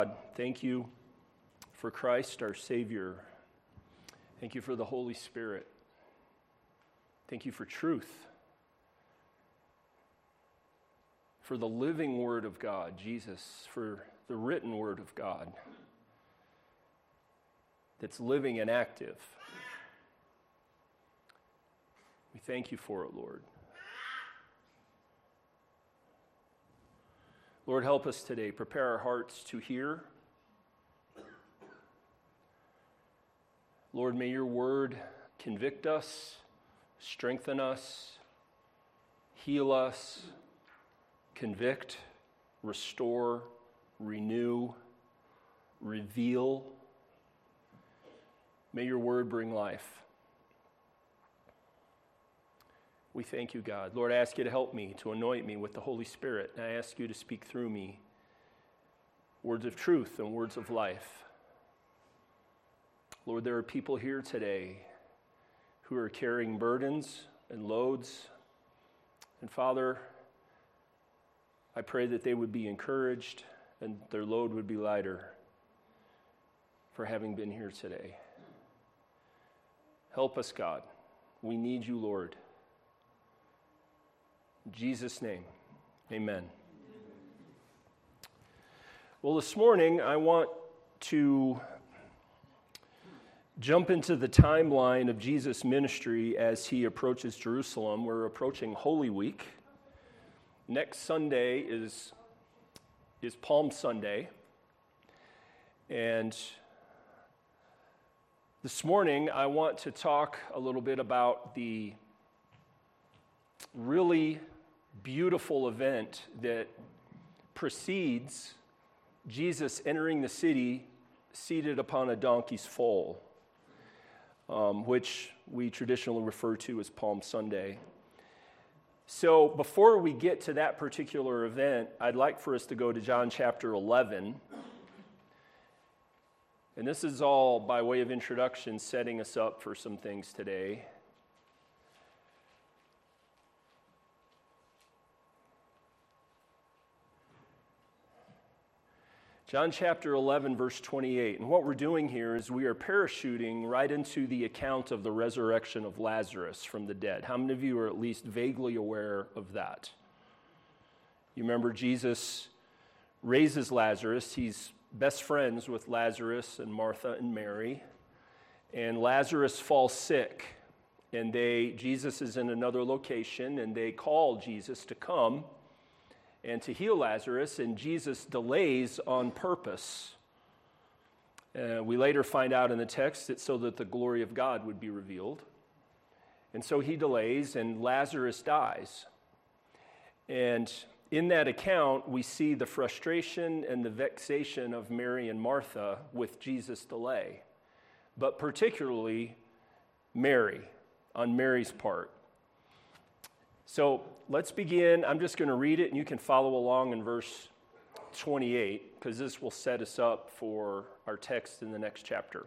God, thank you for Christ, our Savior. Thank you for the Holy Spirit. Thank you for truth, for the living Word of God, Jesus, for the written Word of God that's living and active. We thank you for it, Lord. Lord, help us today. Prepare our hearts to hear. Lord, may your word convict us, strengthen us, heal us, convict, restore, renew, reveal. May your word bring life. We thank you, God. Lord, I ask you to help me, to anoint me with the Holy Spirit. And I ask you to speak through me words of truth and words of life. Lord, there are people here today who are carrying burdens and loads. And Father, I pray that they would be encouraged and their load would be lighter for having been here today. Help us, God. We need you, Lord. In Jesus' name, amen. Well, this morning I want to jump into the timeline of Jesus' ministry as he approaches Jerusalem. We're approaching Holy Week. Next Sunday is Palm Sunday. And this morning I want to talk a little bit about the really beautiful event that precedes Jesus entering the city seated upon a donkey's foal, which we traditionally refer to as Palm Sunday. So before we get to that particular event, I'd like for us to go to John chapter 11. And this is all by way of introduction, setting us up for some things today. John chapter 11, verse 28. And what we're doing here is we are parachuting right into the account of the resurrection of Lazarus from the dead. How many of you are at least vaguely aware of that? You remember Jesus raises Lazarus. He's best friends with Lazarus and Martha and Mary. And Lazarus falls sick. And Jesus is in another location, and they call Jesus to come and to heal Lazarus, and Jesus delays on purpose. We later find out in the text it's so that the glory of God would be revealed. And so he delays, and Lazarus dies. And in that account, we see the frustration and the vexation of Mary and Martha with Jesus' delay, but particularly Mary, on Mary's part. So let's begin. I'm just going to read it, and you can follow along in verse 28, because this will set us up for our text in the next chapter.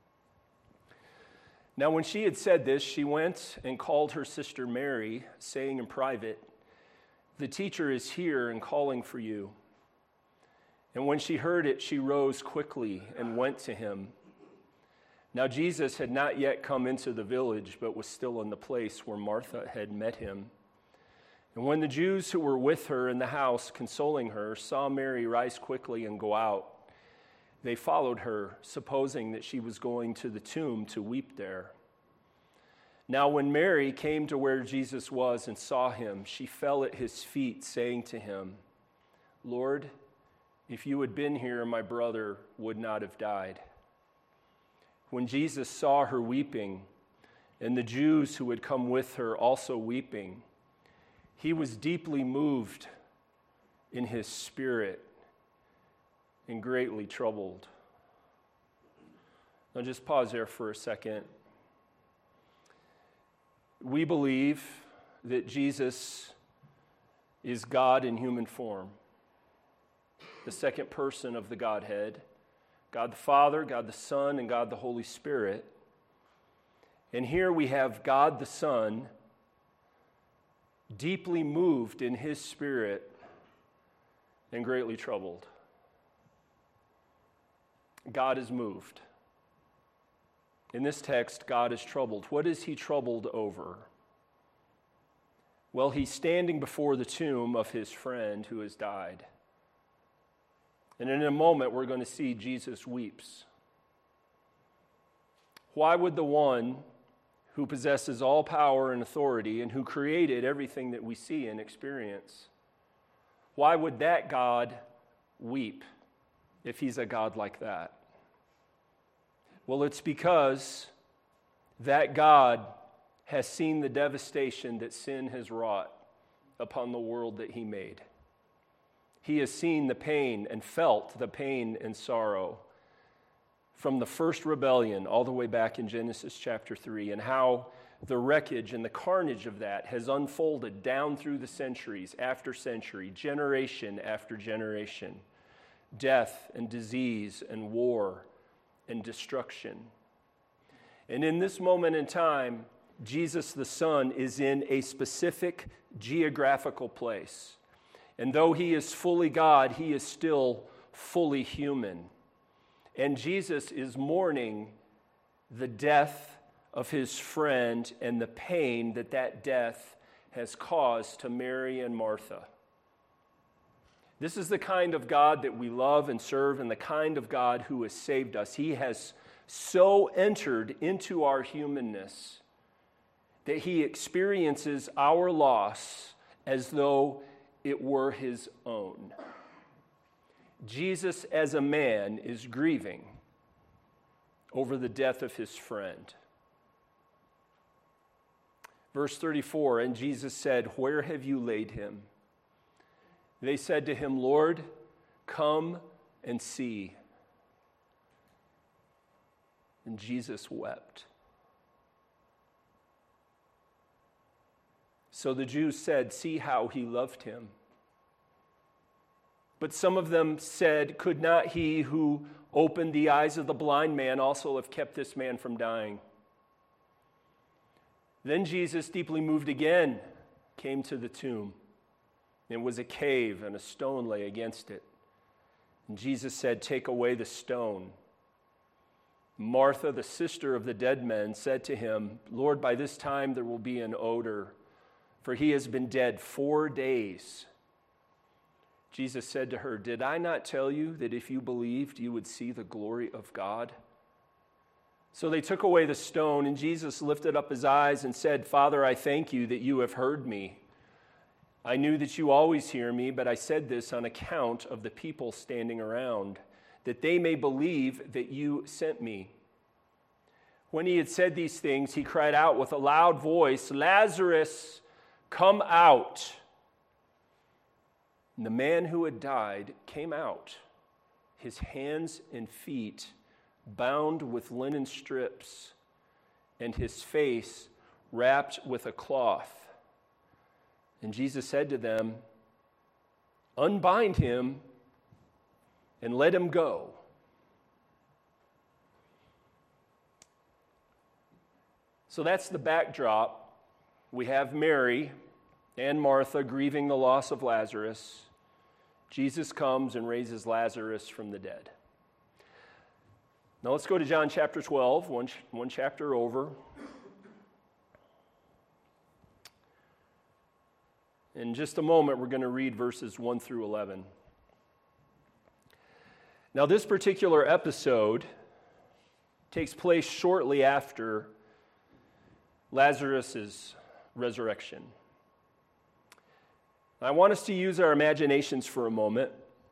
Now, when she had said this, she went and called her sister Mary, saying in private, "The teacher is here and calling for you." And when she heard it, she rose quickly and went to him. Now, Jesus had not yet come into the village, but was still in the place where Martha had met him. And when the Jews who were with her in the house, consoling her, saw Mary rise quickly and go out, they followed her, supposing that she was going to the tomb to weep there. Now when Mary came to where Jesus was and saw him, she fell at his feet, saying to him, "Lord, if you had been here, my brother would not have died." When Jesus saw her weeping, and the Jews who had come with her also weeping, he was deeply moved in his spirit and greatly troubled. Now just pause there for a second. We believe that Jesus is God in human form, the second person of the Godhead, God the Father, God the Son, and God the Holy Spirit. And here we have God the Son deeply moved in his spirit and greatly troubled. God is moved. In this text, God is troubled. What is he troubled over? Well, he's standing before the tomb of his friend who has died. And in a moment, we're going to see Jesus weeps. Why would the one who possesses all power and authority and who created everything that we see and experience, why would that God weep if he's a God like that? Well, it's because that God has seen the devastation that sin has wrought upon the world that he made. He has seen the pain and felt the pain and sorrow from the first rebellion all the way back in Genesis chapter 3, and how the wreckage and the carnage of that has unfolded down through the centuries after century, generation after generation. Death and disease and war and destruction. And in this moment in time, Jesus the Son is in a specific geographical place. And though he is fully God, he is still fully human. And Jesus is mourning the death of his friend and the pain that that death has caused to Mary and Martha. This is the kind of God that we love and serve, and the kind of God who has saved us. He has so entered into our humanness that he experiences our loss as though it were his own. Jesus, as a man, is grieving over the death of his friend. Verse 34, and Jesus said, "Where have you laid him?" They said to him, "Lord, come and see." And Jesus wept. So the Jews said, "See how he loved him." But some of them said, "Could not he who opened the eyes of the blind man also have kept this man from dying?" Then Jesus, deeply moved again, came to the tomb. It was a cave, and a stone lay against it. And Jesus said, "Take away the stone." Martha, the sister of the dead man, said to him, "Lord, by this time there will be an odor, for he has been dead 4 days." Jesus said to her, "Did I not tell you that if you believed, you would see the glory of God?" So they took away the stone, and Jesus lifted up his eyes and said, "Father, I thank you that you have heard me. I knew that you always hear me, but I said this on account of the people standing around, that they may believe that you sent me." When he had said these things, he cried out with a loud voice, "Lazarus, come out." And the man who had died came out, his hands and feet bound with linen strips, and his face wrapped with a cloth. And Jesus said to them, "Unbind him and let him go." So that's the backdrop. We have Mary and Martha grieving the loss of Lazarus. Jesus comes and raises Lazarus from the dead. Now let's go to John chapter 12, one chapter over. In just a moment, we're going to read verses 1 through 11. Now, this particular episode takes place shortly after Lazarus' resurrection. I want us to use our imaginations for a moment.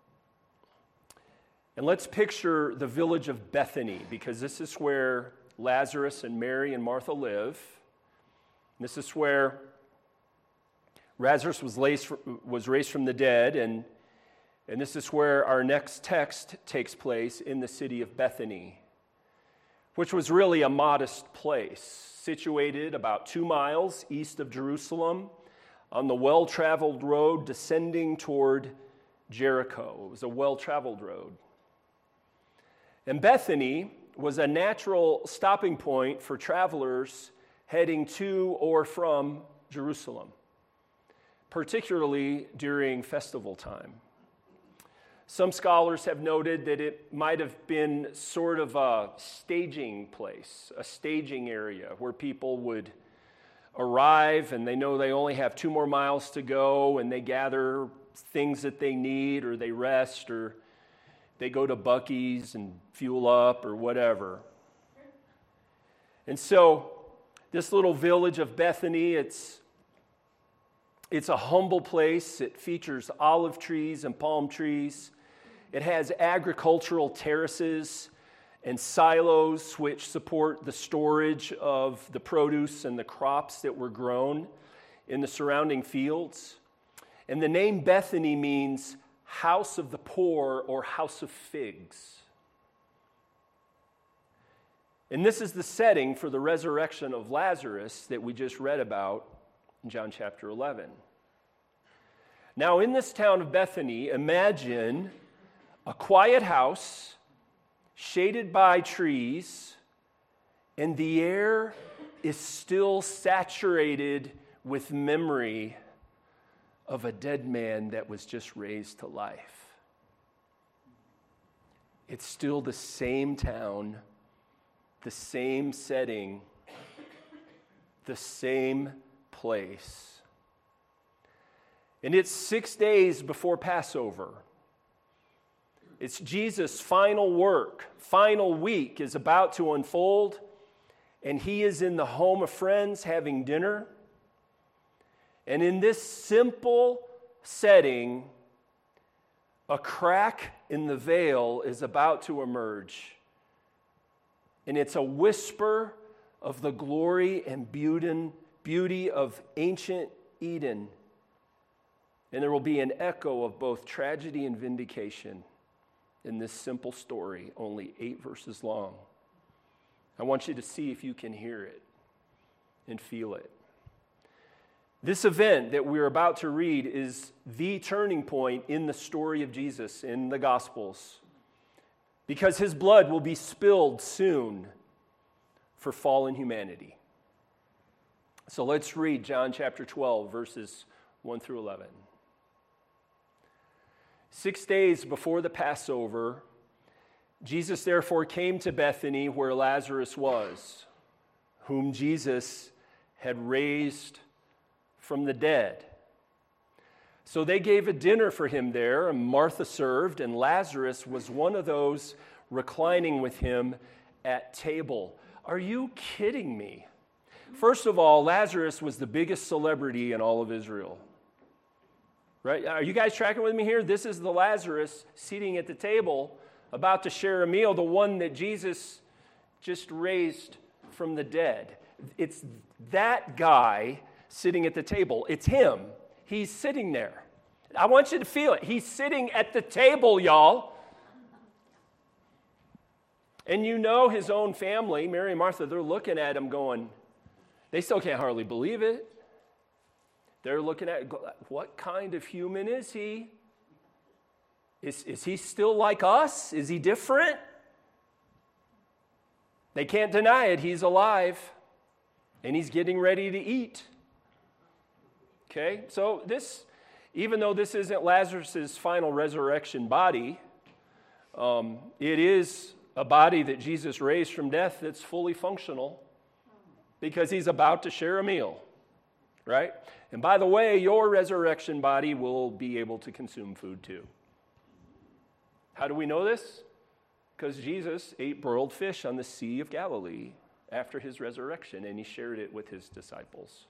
And let's picture the village of Bethany, because this is where Lazarus and Mary and Martha live. This is where Lazarus was raised from the dead, and this is where our next text takes place, in the city of Bethany, which was really a modest place, situated about 2 miles east of Jerusalem, on the well-traveled road descending toward Jericho. It was a well-traveled road. And Bethany was a natural stopping point for travelers heading to or from Jerusalem, particularly during festival time. Some scholars have noted that it might have been sort of a staging place, a staging area where people would arrive and they know they only have 2 more miles to go, and they gather things that they need, or they rest, or they go to Buc-ee's and fuel up or whatever. And so this little village of Bethany, it's a humble place. It features olive trees and palm trees. It has agricultural terraces and silos which support the storage of the produce and the crops that were grown in the surrounding fields. And the name Bethany means house of the poor or house of figs. And this is the setting for the resurrection of Lazarus that we just read about in John chapter 11. Now, in this town of Bethany, imagine a quiet house shaded by trees, and the air is still saturated with memory of a dead man that was just raised to life. It's still the same town, the same setting, the same place. And it's 6 days before Passover. It's Jesus' final work, final week is about to unfold, and he is in the home of friends having dinner. And in this simple setting, a crack in the veil is about to emerge. And it's a whisper of the glory and beauty of ancient Eden. And there will be an echo of both tragedy and vindication in this simple story, only 8 verses long. I want you to see if you can hear it and feel it. This event that we're about to read is the turning point in the story of Jesus in the Gospels, because his blood will be spilled soon for fallen humanity. So let's read John chapter 12, verses 1 through 11. 6 days before the Passover, Jesus therefore came to Bethany where Lazarus was, whom Jesus had raised from the dead. So they gave a dinner for him there, and Martha served, and Lazarus was one of those reclining with him at table. Are you kidding me? First of all, Lazarus was the biggest celebrity in all of Israel. Right? Are you guys tracking with me here? This is the Lazarus sitting at the table, about to share a meal, the one that Jesus just raised from the dead. It's that guy sitting at the table. It's him. He's sitting there. I want you to feel it. He's sitting at the table, y'all. And you know his own family, Mary and Martha, they're looking at him going, they still can't hardly believe it. They're looking at, what kind of human is he? Is he still like us? Is he different? They can't deny it. He's alive, and he's getting ready to eat. Okay, so this, even though this isn't Lazarus' final resurrection body, it is a body that Jesus raised from death that's fully functional because he's about to share a meal, right? And by the way, your resurrection body will be able to consume food too. How do we know this? Because Jesus ate broiled fish on the Sea of Galilee after his resurrection, and he shared it with his disciples.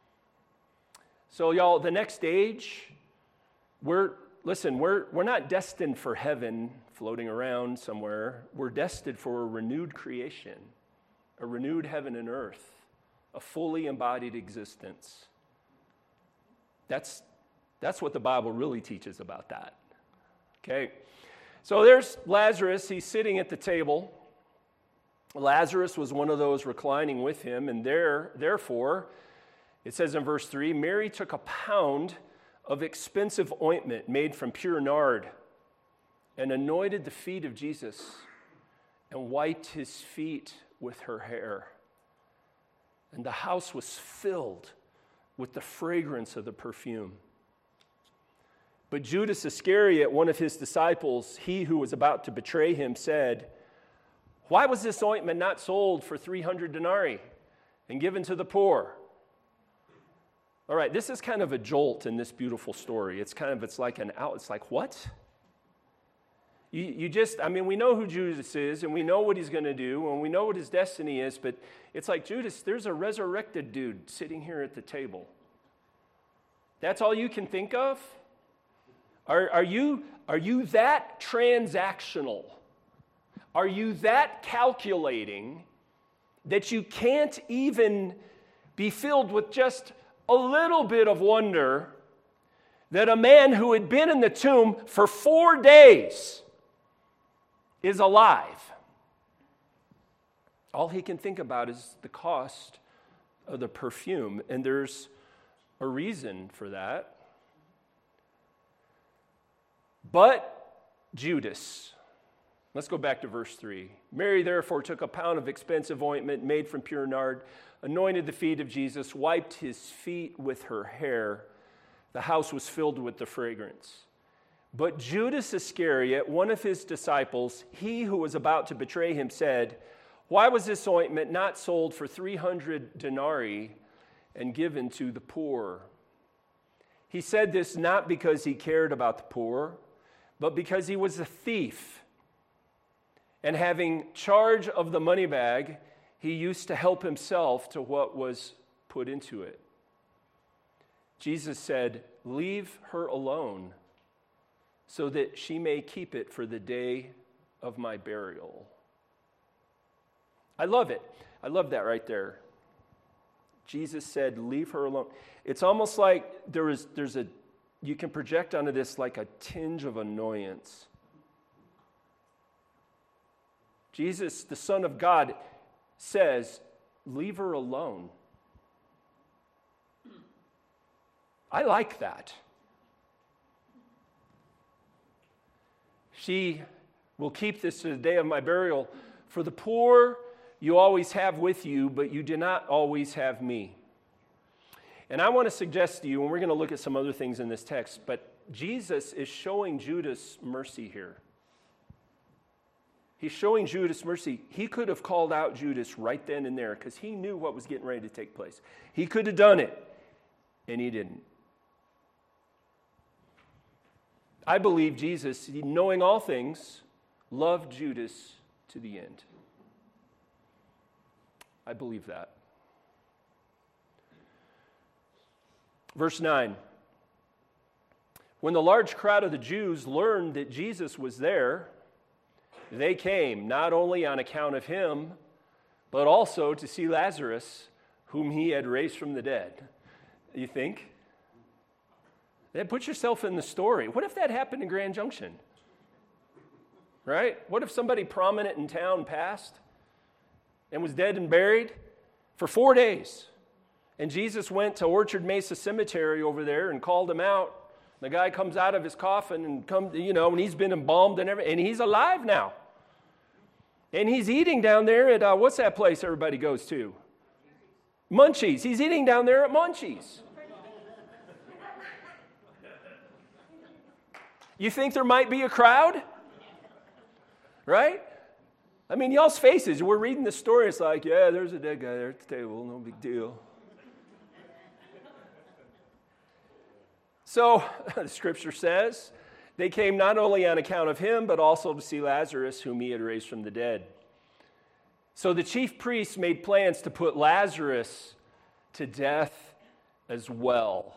So y'all, the next stage, we're not destined for heaven floating around somewhere. We're destined for a renewed creation, a renewed heaven and earth, a fully embodied existence. That's what the Bible really teaches about that. Okay? So there's Lazarus. He's sitting at the table. Lazarus was one of those reclining with him, and therefore, it says in verse 3, Mary took a pound of expensive ointment made from pure nard and anointed the feet of Jesus and wiped his feet with her hair. And the house was filled with the fragrance of the perfume. But Judas Iscariot, one of his disciples, he who was about to betray him, said, "Why was this ointment not sold for 300 denarii and given to the poor?" All right, this is kind of a jolt in this beautiful story. It's like, what? We know who Judas is, and we know what he's going to do, and we know what his destiny is, but it's like, Judas, there's a resurrected dude sitting here at the table. That's all you can think of? Are you that transactional? Are you that calculating that you can't even be filled with just a little bit of wonder that a man who had been in the tomb for 4 days is alive? All he can think about is the cost of the perfume, and there's a reason for that. But Judas, let's go back to verse 3. Mary therefore took a pound of expensive ointment made from pure nard, anointed the feet of Jesus, wiped his feet with her hair. The house was filled with the fragrance. But Judas Iscariot, one of his disciples, he who was about to betray him, said, "Why was this ointment not sold for 300 denarii and given to the poor?" He said this not because he cared about the poor, but because he was a thief. And having charge of the money bag, he used to help himself to what was put into it. Jesus said, "Leave her alone, so that she may keep it for the day of my burial." I love it. I love that right there. Jesus said, "Leave her alone." It's almost like you can project onto this like a tinge of annoyance. Jesus, the Son of God, says, "Leave her alone." I like that. She will keep this to the day of my burial. For the poor you always have with you, but you do not always have me. And I want to suggest to you, and we're going to look at some other things in this text, but Jesus is showing Judas mercy here. He's showing Judas mercy. He could have called out Judas right then and there because he knew what was getting ready to take place. He could have done it, and he didn't. I believe Jesus, knowing all things, loved Judas to the end. I believe that. Verse 9. When the large crowd of the Jews learned that Jesus was there, they came not only on account of him, but also to see Lazarus, whom he had raised from the dead. You think? Put yourself in the story. What if that happened in Grand Junction? Right? What if somebody prominent in town passed and was dead and buried for 4 days? And Jesus went to Orchard Mesa Cemetery over there and called him out. The guy comes out of his coffin and he's been embalmed and everything, and he's alive now. And he's eating down there at, what's that place everybody goes to? Munchies. He's eating down there at Munchies. You think there might be a crowd? Right? I mean, y'all's faces, we're reading the story, it's like, yeah, there's a dead guy there at the table, no big deal. So, the scripture says, they came not only on account of him, but also to see Lazarus, whom he had raised from the dead. So the chief priests made plans to put Lazarus to death as well.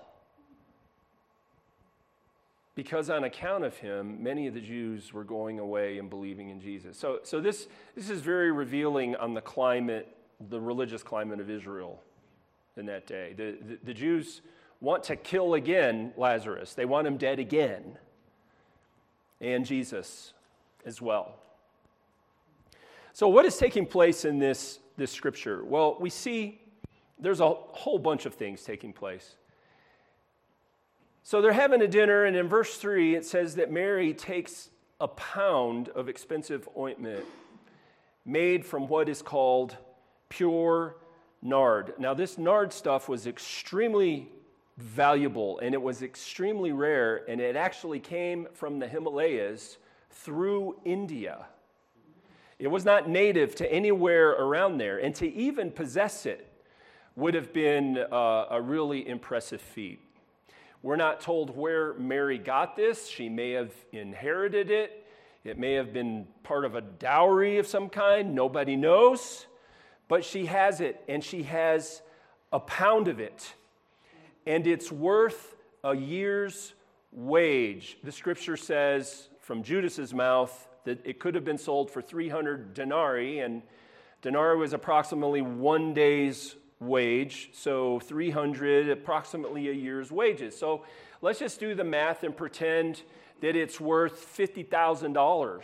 Because on account of him, many of the Jews were going away and believing in Jesus. So this is very revealing on the climate, the religious climate of Israel in that day. The Jews want to kill again Lazarus. They want him dead again. And Jesus as well. So what is taking place in this scripture? Well, we see there's a whole bunch of things taking place. So they're having a dinner, and in verse 3, it says that Mary takes a pound of expensive ointment made from what is called pure nard. Now, this nard stuff was extremely valuable, and it was extremely rare, and it actually came from the Himalayas through India. It was not native to anywhere around there, and to even possess it would have been a really impressive feat. We're not told where Mary got this. She may have inherited it. It may have been part of a dowry of some kind. Nobody knows. But she has it, and she has a pound of it. And it's worth a year's wage. The scripture says from Judas's mouth that it could have been sold for 300 denarii, and denarii was approximately 1 day's wage, so 300, approximately a year's wages. So let's just do the math and pretend that it's worth $50,000.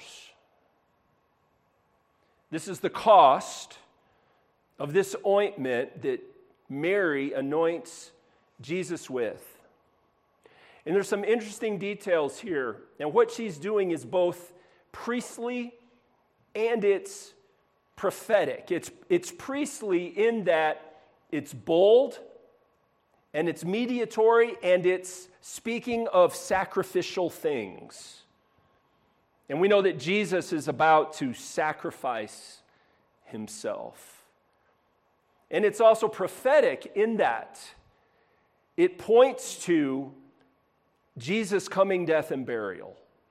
This is the cost of this ointment that Mary anoints Jesus with. And there's some interesting details here. And what she's doing is both priestly and it's prophetic. It's priestly in that it's bold and it's mediatory and it's speaking of sacrificial things. And we know that Jesus is about to sacrifice himself. And it's also prophetic in that it points to Jesus' coming, death, and burial.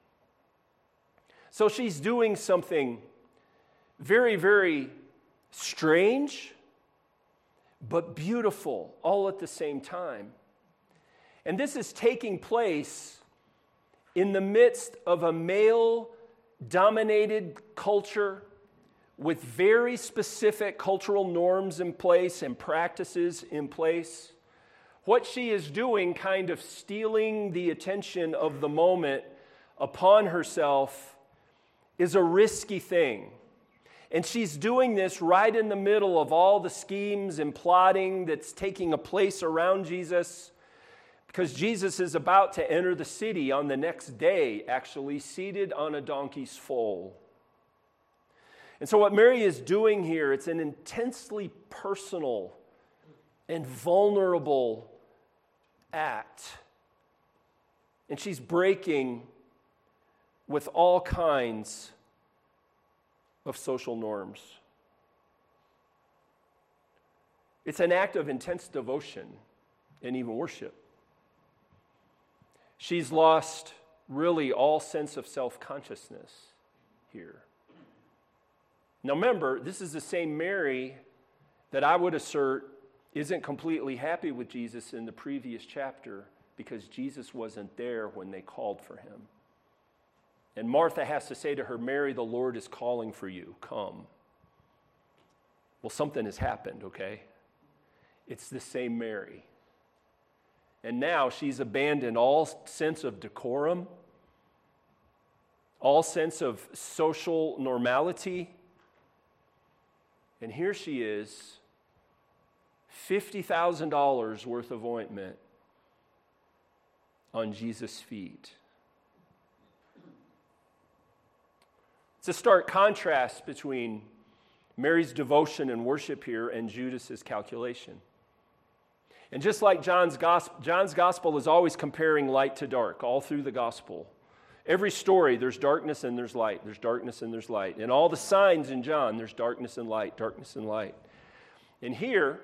So she's doing something very, very strange, but beautiful all at the same time. And this is taking place in the midst of a male-dominated culture with very specific cultural norms in place and practices in place. What she is doing, kind of stealing the attention of the moment upon herself, is a risky thing. And she's doing this right in the middle of all the schemes and plotting that's taking a place around Jesus, because Jesus is about to enter the city on the next day, actually, seated on a donkey's foal. And so what Mary is doing here, it's an intensely personal and vulnerable act. And she's breaking with all kinds of social norms. It's an act of intense devotion and even worship. She's lost really all sense of self-consciousness here. Now remember, this is the same Mary that I would assert isn't completely happy with Jesus in the previous chapter because Jesus wasn't there when they called for him. And Martha has to say to her, Mary, the Lord is calling for you. Come. Well, something has happened, okay? It's the same Mary. And now she's abandoned all sense of decorum, all sense of social normality. And here she is, $50,000 worth of ointment on Jesus' feet. It's a stark contrast between Mary's devotion and worship here and Judas's calculation. And just like John's gospel is always comparing light to dark all through the gospel. Every story, there's darkness and there's light. There's darkness and there's light. And all the signs in John, there's darkness and light, darkness and light. And here,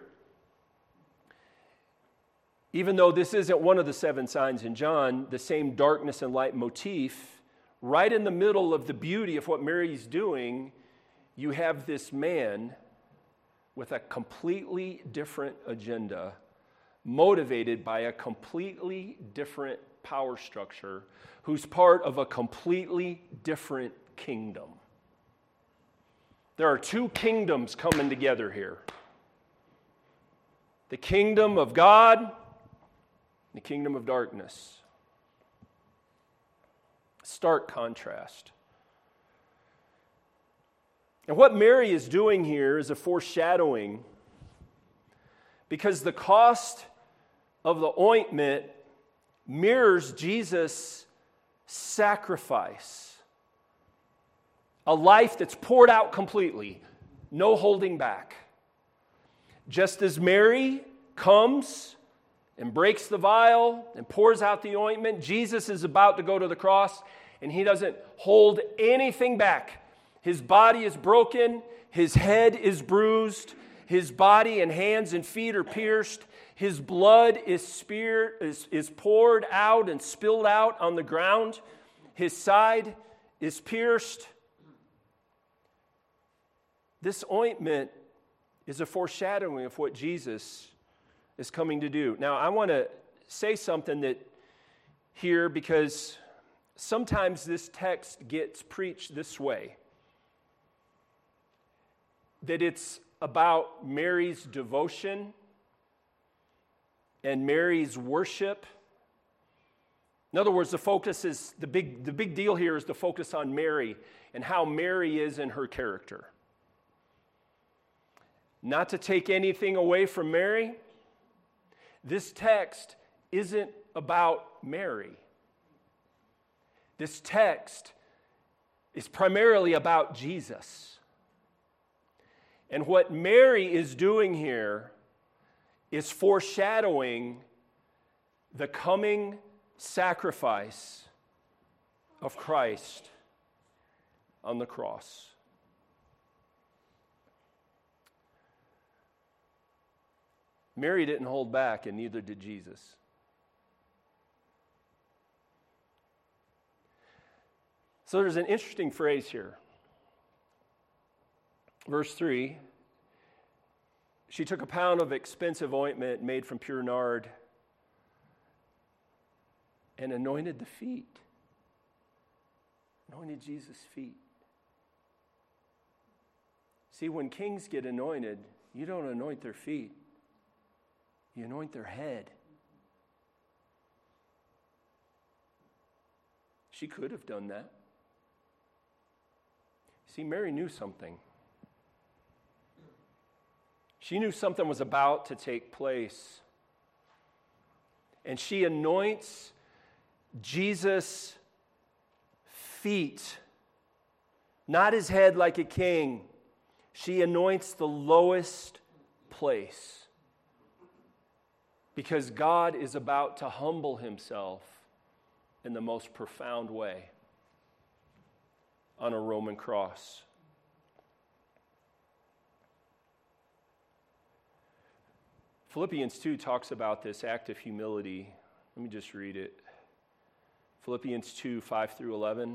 even though this isn't one of the 7 signs in John, the same darkness and light motif, right in the middle of the beauty of what Mary's doing, you have this man with a completely different agenda, motivated by a completely different power structure, who's part of a completely different kingdom. There are 2 kingdoms coming together here. The kingdom of God, and the kingdom of darkness. Stark contrast. And what Mary is doing here is a foreshadowing, because the cost of the ointment mirrors Jesus' sacrifice. A life that's poured out completely, no holding back. Just as Mary comes and breaks the vial and pours out the ointment. Jesus is about to go to the cross, and he doesn't hold anything back. His body is broken. His head is bruised. His body and hands and feet are pierced. His blood is poured out and spilled out on the ground. His side is pierced. This ointment is a foreshadowing of what Jesus is coming to do. Now, I want to say something that here, because sometimes this text gets preached this way, that it's about Mary's devotion and Mary's worship. In other words, the focus is, the big deal here is the focus on Mary and how Mary is in her character. Not to take anything away from Mary, this text isn't about Mary. This text is primarily about Jesus. And what Mary is doing here is foreshadowing the coming sacrifice of Christ on the cross. Mary didn't hold back, and neither did Jesus. So there's an interesting phrase here. Verse 3, she took a pound of expensive ointment made from pure nard and anointed the feet. Anointed Jesus' feet. See, when kings get anointed, you don't anoint their feet. You anoint their head. She could have done that. See, Mary knew something. She knew something was about to take place. And she anoints Jesus' feet, not his head like a king. She anoints the lowest place. Because God is about to humble himself in the most profound way on a Roman cross. Philippians 2 talks about this act of humility. Let me just read it. Philippians 2, 5 through 11.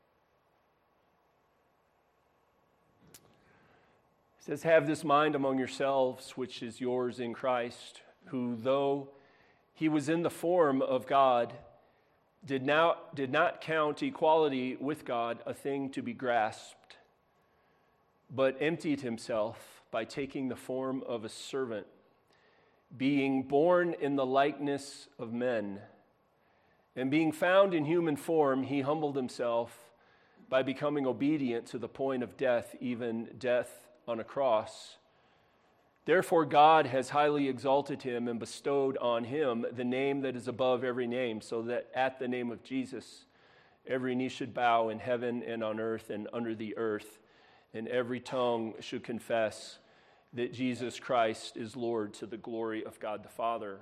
It says, "Have this mind among yourselves, which is yours in Christ, who, though he was in the form of God, did not count equality with God a thing to be grasped, but emptied himself by taking the form of a servant, being born in the likeness of men. And being found in human form, he humbled himself by becoming obedient to the point of death, even death on a cross. Therefore, God has highly exalted him and bestowed on him the name that is above every name, so that at the name of Jesus, every knee should bow in heaven and on earth and under the earth, and every tongue should confess that Jesus Christ is Lord, to the glory of God the Father."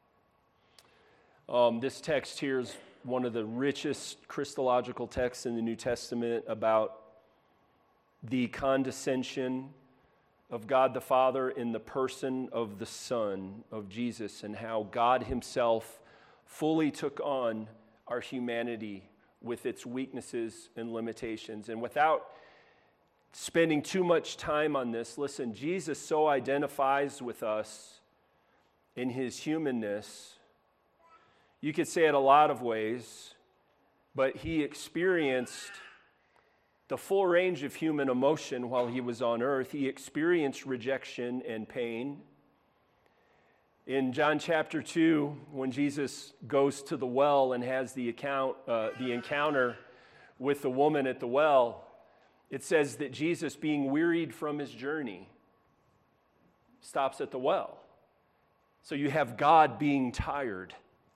This text here is one of the richest Christological texts in the New Testament about the condescension of God the Father in the person of the Son of Jesus, and how God himself fully took on our humanity with its weaknesses and limitations. And without spending too much time on this, listen, Jesus so identifies with us in his humanness. You could say it a lot of ways, but he experienced the full range of human emotion while he was on earth. He experienced rejection and pain. In John chapter 2, when Jesus goes to the well and has the encounter with the woman at the well, it says that Jesus, being wearied from his journey, stops at the well. So you have God being tired.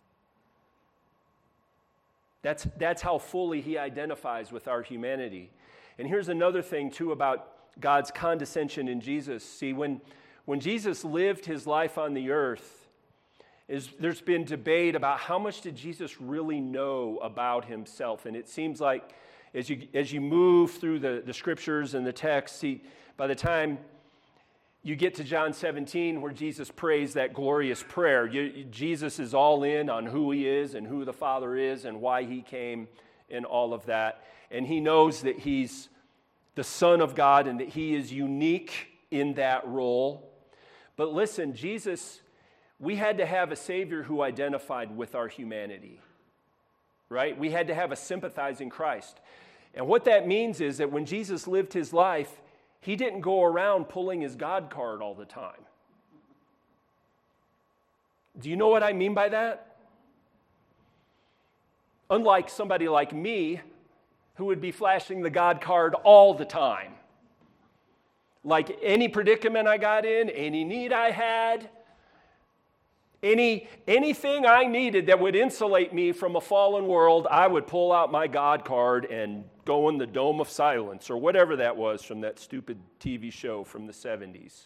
That's how fully he identifies with our humanity. And here's another thing, too, about God's condescension in Jesus. See, when Jesus lived his life on the earth, there's been debate about how much did Jesus really know about himself. And it seems like as you move through the scriptures and the text, by the time you get to John 17 where Jesus prays that glorious prayer, Jesus is all in on who he is and who the Father is and why he came and all of that. And he knows that he's the Son of God and that he is unique in that role. But listen, Jesus, we had to have a Savior who identified with our humanity, right? We had to have a sympathizing Christ. And what that means is that when Jesus lived his life, he didn't go around pulling his God card all the time. Do you know what I mean by that? Unlike somebody like me, who would be flashing the God card all the time. Like any predicament I got in, any need I had, anything I needed that would insulate me from a fallen world, I would pull out my God card and go in the Dome of Silence or whatever that was from that stupid TV show from the 70s.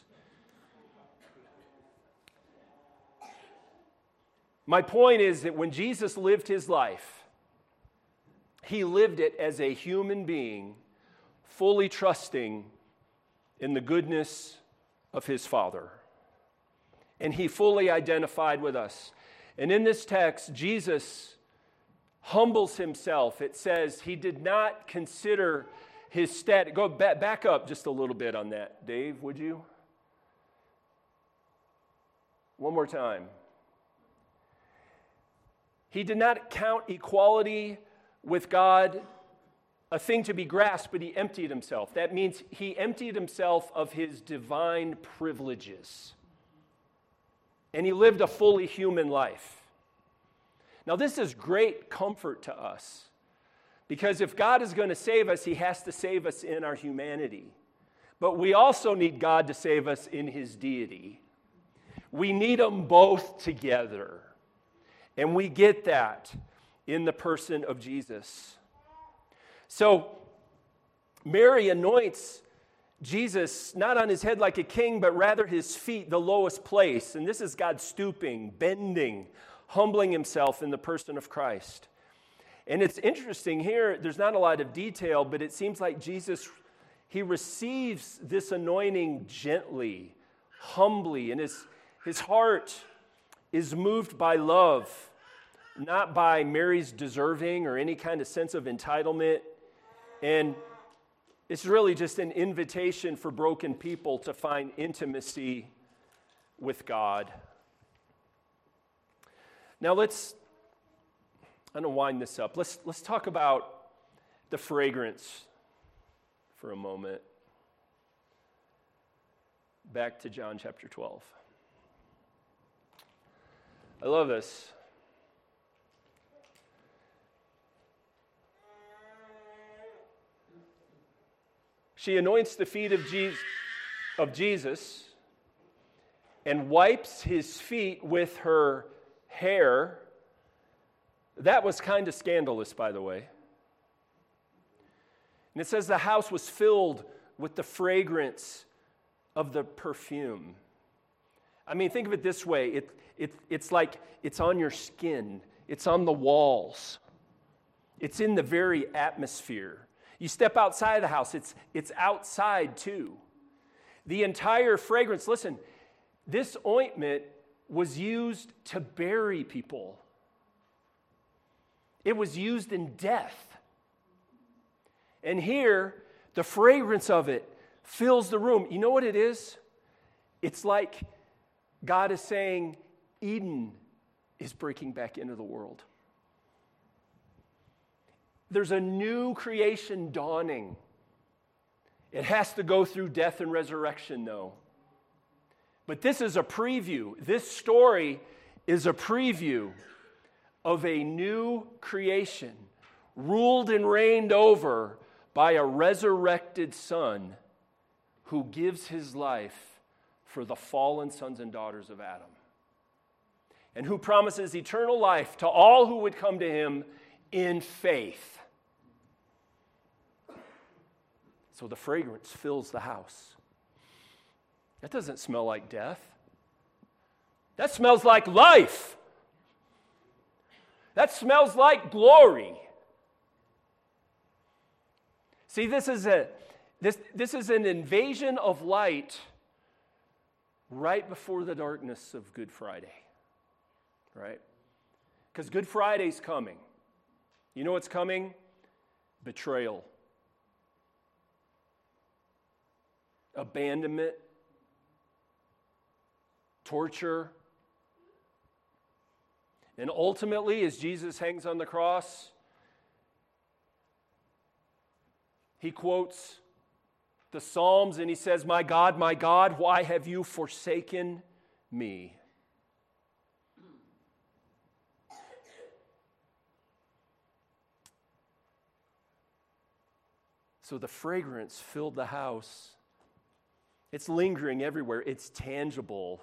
My point is that when Jesus lived his life, he lived it as a human being, fully trusting in the goodness of his Father. And he fully identified with us. And in this text, Jesus humbles himself. It says he did not consider his status. Go back up just a little bit on that, Dave, would you? One more time. He did not count equality with God a thing to be grasped, but he emptied himself. That means he emptied himself of his divine privileges. And he lived a fully human life. Now, this is great comfort to us, because if God is going to save us, he has to save us in our humanity. But we also need God to save us in his deity. We need them both together. And we get that in the person of Jesus. So, Mary anoints Jesus, not on his head like a king, but rather his feet, the lowest place. And this is God stooping, bending, humbling himself in the person of Christ. And it's interesting here, there's not a lot of detail, but it seems like Jesus, he receives this anointing gently, humbly, and his heart is moved by love, not by Mary's deserving or any kind of sense of entitlement. And it's really just an invitation for broken people to find intimacy with God. Now I'm going to wind this up. Let's talk about the fragrance for a moment. Back to John chapter 12. I love this. She anoints the feet of Jesus and wipes his feet with her hair. That was kind of scandalous, by the way. And it says the house was filled with the fragrance of the perfume. I mean, think of it this way. It's like it's on your skin. It's on the walls. It's in the very atmosphere. You step outside the house, it's outside too. The entire fragrance, listen, this ointment was used to bury people. It was used in death. And here, the fragrance of it fills the room. You know what it is? It's like God is saying, Eden is breaking back into the world. There's a new creation dawning. It has to go through death and resurrection, though. But this is a preview. This story is a preview of a new creation, ruled and reigned over by a resurrected Son who gives his life for the fallen sons and daughters of Adam, and who promises eternal life to all who would come to him in faith. So the fragrance fills the house. That doesn't smell like death. That smells like life. That smells like glory. See, this is an invasion of light right before the darkness of Good Friday, right? Because Good Friday's coming. You know what's coming? Betrayal, abandonment, torture. And ultimately, as Jesus hangs on the cross, he quotes the Psalms and he says, my God, why have you forsaken me?" So the fragrance filled the house. It's lingering everywhere. It's tangible.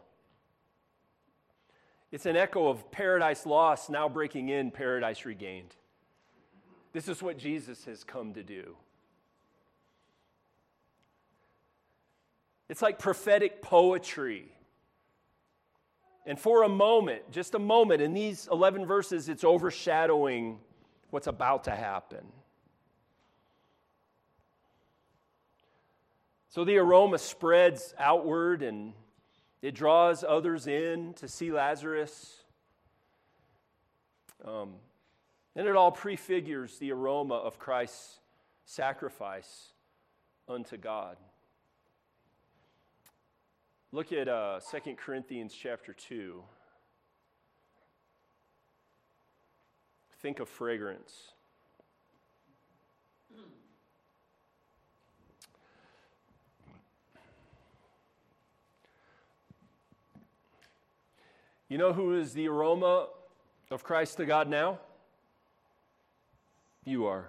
It's an echo of paradise lost, now breaking in, paradise regained. This is what Jesus has come to do. It's like prophetic poetry. And for a moment, just a moment, in these 11 verses, it's overshadowing what's about to happen. So the aroma spreads outward and it draws others in to see Lazarus. And it all prefigures the aroma of Christ's sacrifice unto God. Look at 2 Corinthians chapter 2. Think of fragrance. You know who is the aroma of Christ to God now? You are.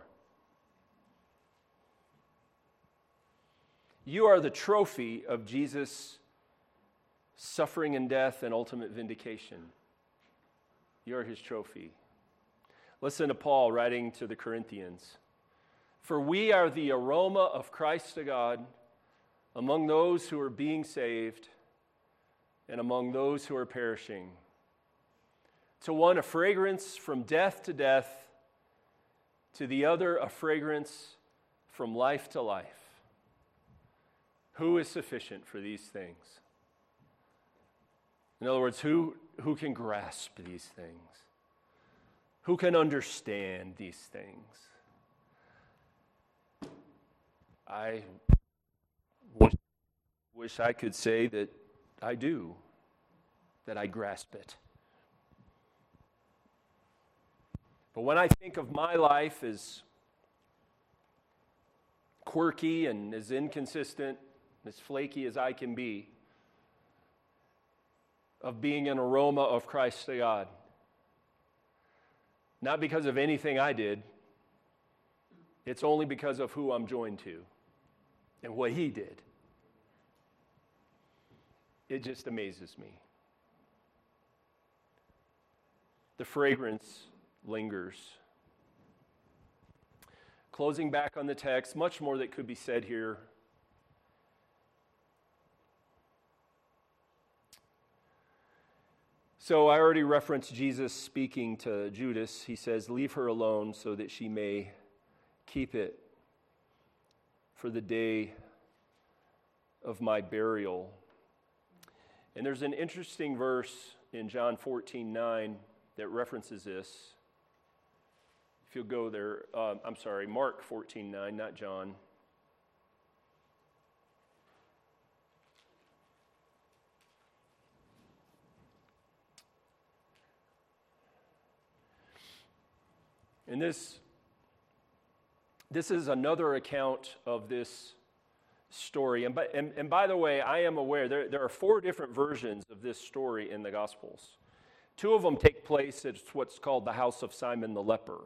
You are the trophy of Jesus' suffering and death and ultimate vindication. You are his trophy. Listen to Paul writing to the Corinthians. "For we are the aroma of Christ to God among those who are being saved and among those who are perishing. To one, a fragrance from death to death, to the other, a fragrance from life to life. Who is sufficient for these things?" In other words, who can grasp these things? Who can understand these things? I wish I could say that I do, that I grasp it. But when I think of my life as quirky and as inconsistent, as flaky as I can be, of being an aroma of Christ to God, not because of anything I did, it's only because of who I'm joined to and what he did. It just amazes me. The fragrance lingers. Closing back on the text, much more that could be said here. So I already referenced Jesus speaking to Judas. He says, "Leave her alone so that she may keep it for the day of my burial." And there's an interesting verse in John 14:9 that references this. If you'll go there, Mark 14:9, not John. And this is another account of this story. And by the way, I am aware there are 4 different versions of this story in the Gospels. 2 of them take place at what's called the house of Simon the leper.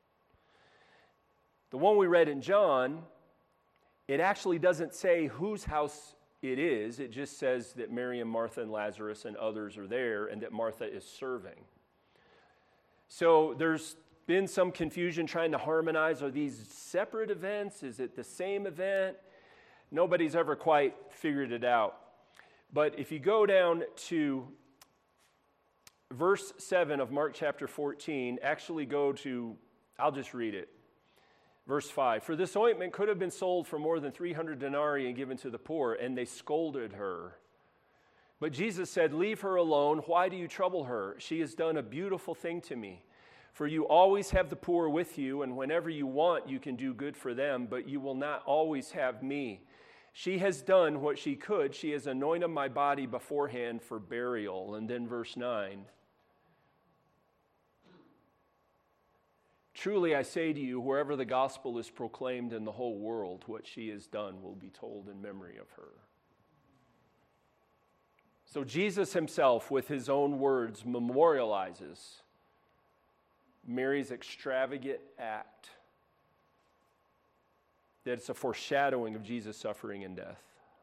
The one we read in John, it actually doesn't say whose house it is. It just says that Mary and Martha and Lazarus and others are there and that Martha is serving. So there's been some confusion trying to harmonize. Are these separate events? Is it the same event? Nobody's ever quite figured it out. But if you go down to verse 7 of Mark chapter 14, actually go to, I'll just read it. Verse 5, for this ointment could have been sold for more than 300 denarii and given to the poor, and they scolded her. But Jesus said, leave her alone. Why do you trouble her? She has done a beautiful thing to me. For you always have the poor with you, and whenever you want, you can do good for them, but you will not always have me. She has done what she could. She has anointed my body beforehand for burial. And then verse 9. Truly I say to you, wherever the gospel is proclaimed in the whole world, what she has done will be told in memory of her. So Jesus himself, with his own words, memorializes Mary's extravagant act, that it's a foreshadowing of Jesus' suffering and death.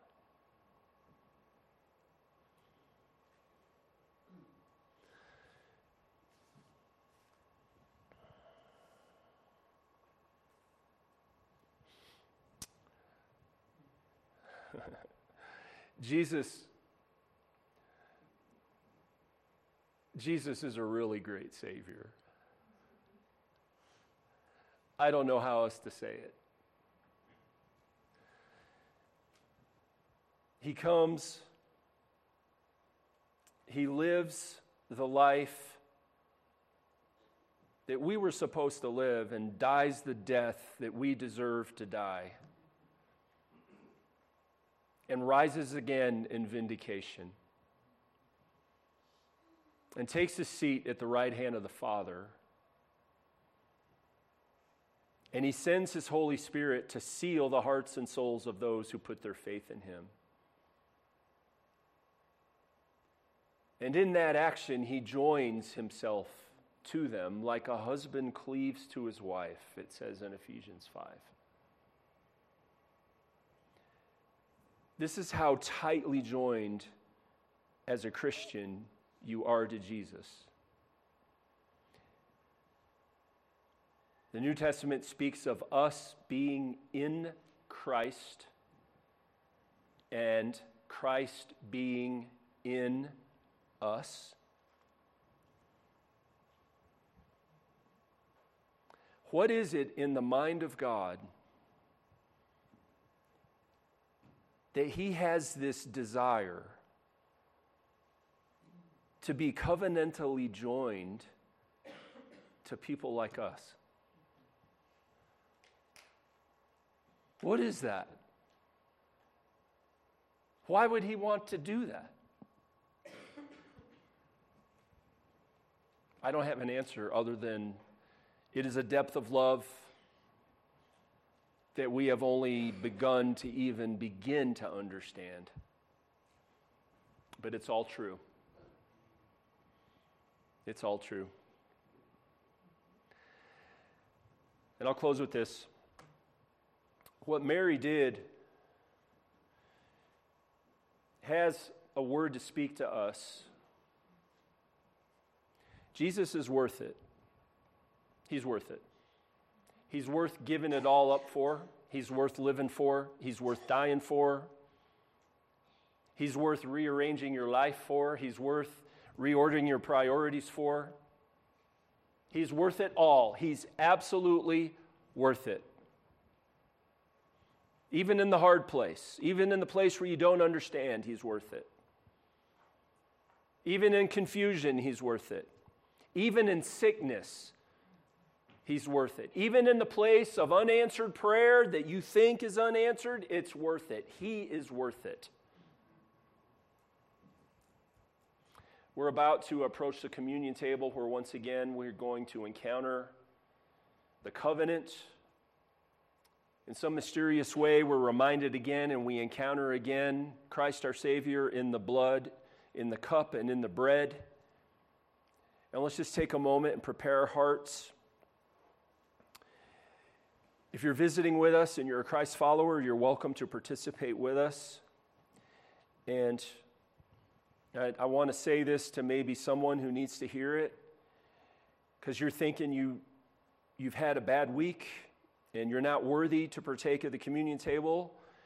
Jesus is a really great Savior. I don't know how else to say it. He comes, he lives the life that we were supposed to live and dies the death that we deserve to die, and rises again in vindication, and takes his seat at the right hand of the Father. And he sends his Holy Spirit to seal the hearts and souls of those who put their faith in him. And in that action, he joins himself to them like a husband cleaves to his wife, it says in Ephesians 5. This is how tightly joined as a Christian you are to Jesus. The New Testament speaks of us being in Christ and Christ being in us. What is it in the mind of God that he has this desire to be covenantally joined to people like us? What is that? Why would he want to do that? I don't have an answer other than it is a depth of love that we have only begun to even begin to understand. But it's all true. It's all true. And I'll close with this. What Mary did has a word to speak to us. Jesus is worth it. He's worth it. He's worth giving it all up for. He's worth living for. He's worth dying for. He's worth rearranging your life for. He's worth reordering your priorities for. He's worth it all. He's absolutely worth it. Even in the hard place, even in the place where you don't understand, he's worth it. Even in confusion, he's worth it. Even in sickness, he's worth it. Even in the place of unanswered prayer that you think is unanswered, it's worth it. He is worth it. We're about to approach the communion table where once again we're going to encounter the covenant. In some mysterious way, we're reminded again and we encounter again Christ our Savior in the blood, in the cup, and in the bread. And let's just take a moment and prepare our hearts. If you're visiting with us and you're a Christ follower, you're welcome to participate with us. And I want to say this to maybe someone who needs to hear it, because you're thinking you've had a bad week and you're not worthy to partake of the communion table.